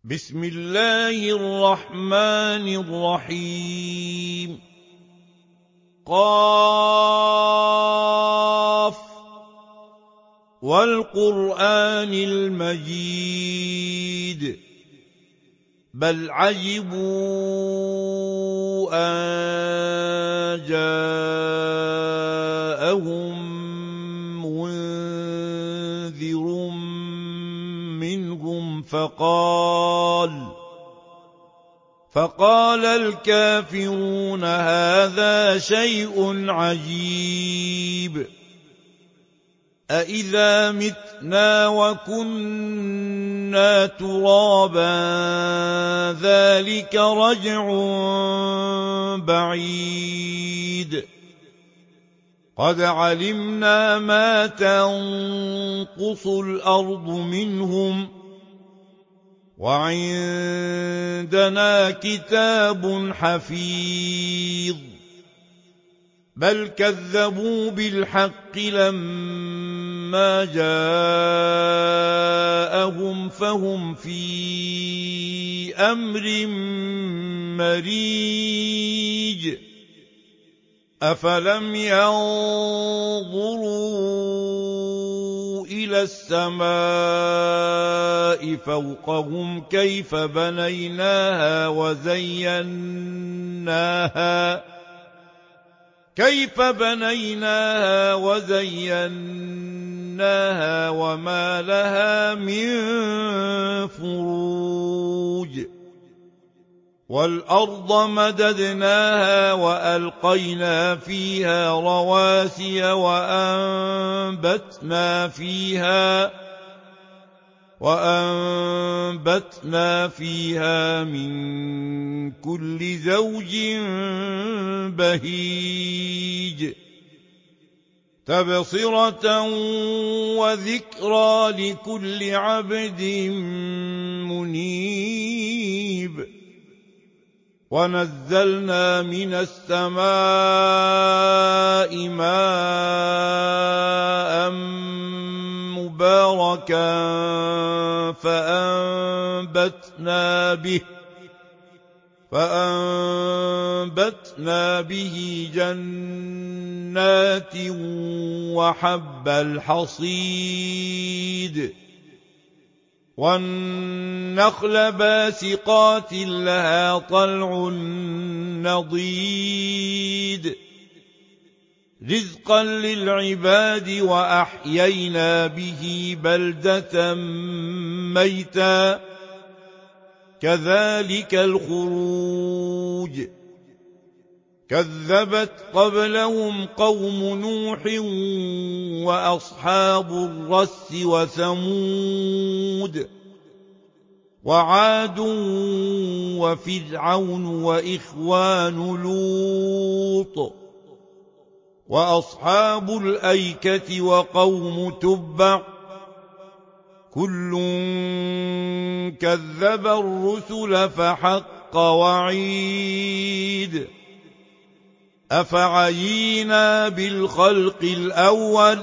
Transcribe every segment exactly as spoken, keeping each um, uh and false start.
بسم الله الرحمن الرحيم. قاف والقرآن المجيد بل عجبوا أن جاءهم منذر منهم فقال فقال الكافرون هذا شيء عجيب أإذا متنا وكنا ترابا ذلك رجع بعيد قد علمنا ما تنقص الأرض منهم وعندنا كتاب حفيظ بل كذبوا بالحق لما جاءهم فهم في أمر مريج أفلم ينظروا إلى السماء فوقهم كيف بنيناها وزيناها كيف بنيناها وزيناها وما لها من فروج والأرض مددناها وألقينا فيها رواسي وأنبتنا فيها وأنبتنا فيها من كل زوج بهيج تبصرة وذكرى لكل عبد منيب ونزلنا من السماء ماء مباركا فأنبتنا به فأنبتنا به جنات وحب الحصيد والنخل باسقات لها طلع نضيد رزقا للعباد وأحيينا به بلدة ميتا كذلك الخروج كذبت قبلهم قوم نوح وأصحاب الرس وثمود وعاد وفرعون وإخوان لوط وأصحاب الأيكة وقوم تبع كل كذب الرسل فحق وعيد أفعينا بالخلق الأول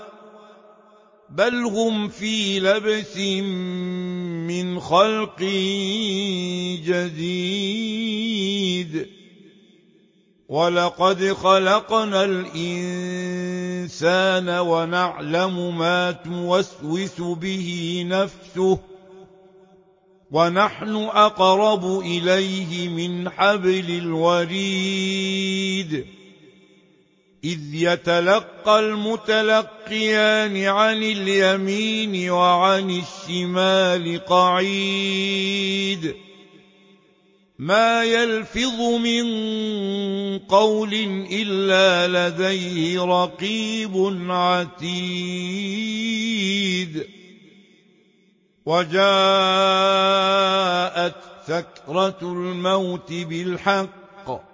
بل هم في لبس من خلق جديد ولقد خلقنا الإنسان ونعلم ما توسوس به نفسه ونحن أقرب إليه من حبل الوريد إذ يتلقى المتلقيان عن اليمين وعن الشمال قعيد ما يلفظ من قول إلا لديه رقيب عتيد وجاءت سكرة الموت بالحق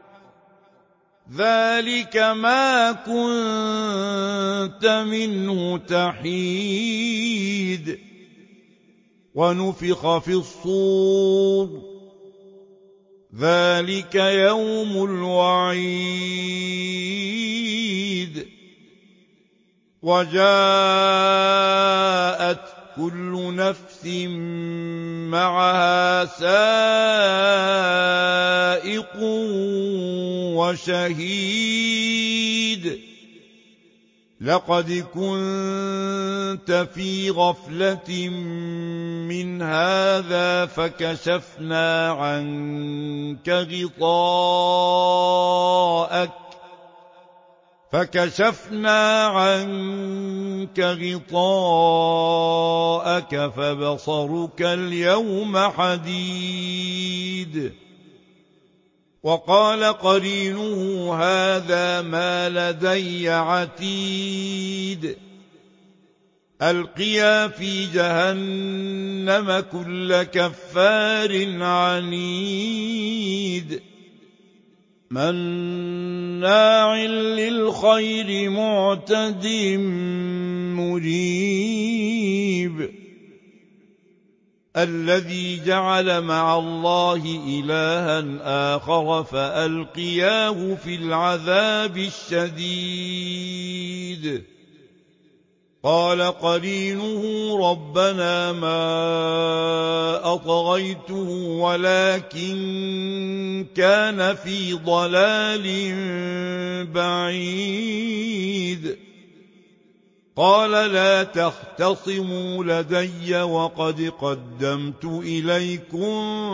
ذلك ما كنت منه تحيد ونفخ في الصور ذلك يوم الوعيد وجاءت كل نفس نفس معها سائق وشهيد لقد كنت في غفلة من هذا فكشفنا عنك غطاءك فكشفنا عنك غطاءك فبصرك اليوم حديد وقال قرينه هذا ما لدي عتيد ألقيا في جهنم كل كفار عنيد مناع للخير معتد مريب الذي جعل مع الله إلها آخر فألقياه في العذاب الشديد قال قرينه ربنا ما أطغيته ولكن كان في ضلال بعيد قال لا تختصموا لدي وقد قدمت إليكم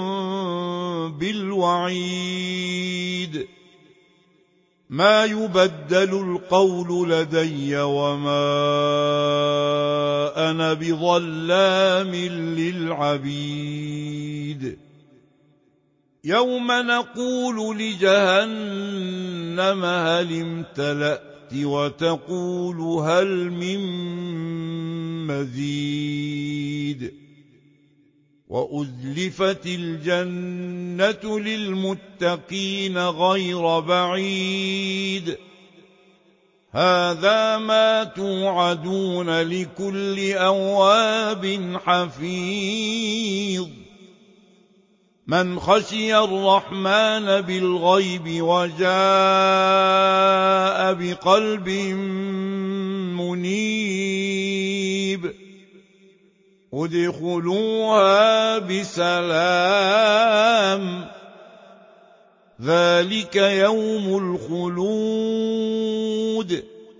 بالوعيد ما يبدل القول لدي وما أنا بظلام للعبيد يوم نقول لجهنم هل امتلأت وتقول هل من مزيد وأزلفت الجنة للمتقين غير بعيد هذا ما توعدون لكل أواب حفيظ من خشي الرحمن بالغيب وجاء بقلب منيب ادخلوها بسلام ذلك يوم الخلود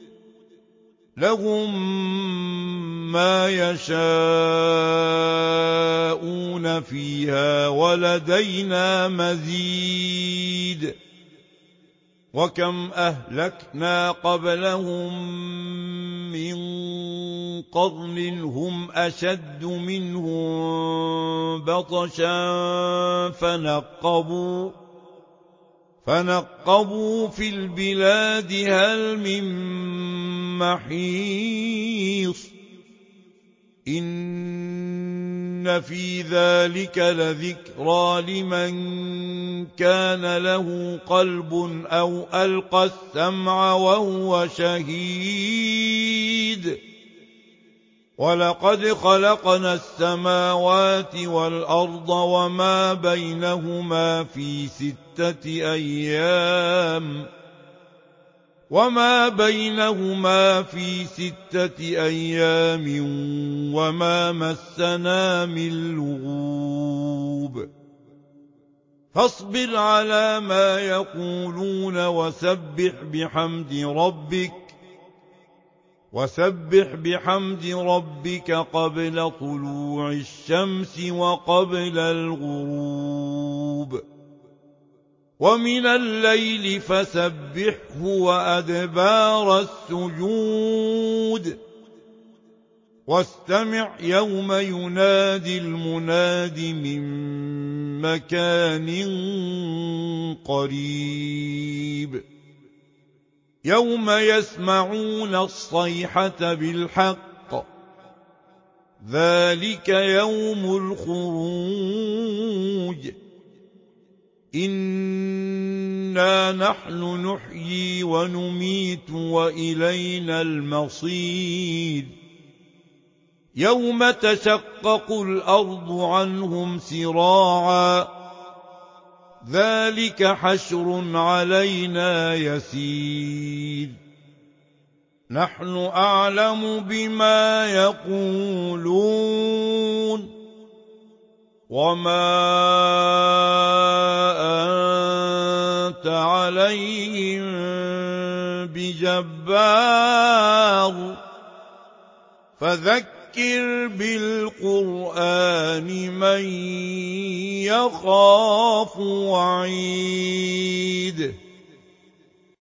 لهم ما يشاءون فيها ولدينا مزيد وكم أهلكنا قبلهم من قرن هم أشد منهم بطشا فنقبوا فنقبوا في البلاد هل من محيص إن في ذلك لذكرى لمن كان له قلب أو ألقى السمع وهو شهيد ولقد خلقنا السماوات والأرض وما بينهما في ستة أيام وما بينهما في ستة أيام وما مسنا من لغوب فاصبر على ما يقولون وسبح بحمد ربك وسبح بحمد ربك قبل طلوع الشمس وقبل الغروب ومن الليل فسبحه وأدبار السجود واستمع يوم ينادي المناد من مكان قريب يوم يسمعون الصيحة بالحق ذلك يوم الخروج إنا نحن نحيي ونميت وإلينا المصير يوم تشقق الأرض عنهم سراعا ذلك حشر علينا يسير نحن أعلم بما يقولون وَمَا أَنتَ عَلَيْهِم بِجَبَّارٍ ۖ فَذَكِّرْ بِالْقُرْآنِ مَن يَخَافُ وَعِيدِ